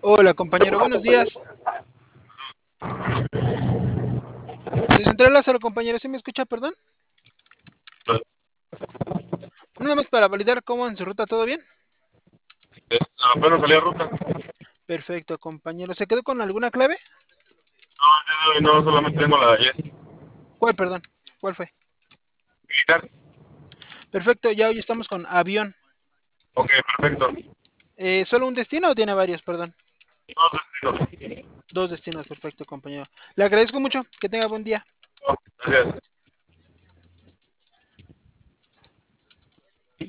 Hola compañero, buenos días. De Central Lázaro, compañero, ¿sí me escucha, perdón? Nada más para validar cómo en su ruta, ¿todo bien? Apenas salí a ruta. Perfecto, compañero. ¿Se quedó con alguna clave? No, no, solamente tengo la 10. ¿Cuál, perdón? ¿Cuál fue? Militar. Perfecto, ya hoy estamos con avión. Ok, perfecto. ¿Solo un destino o tiene varios, perdón? Dos destinos. Dos destinos, perfecto, compañero. Le agradezco mucho, que tenga buen día. Gracias.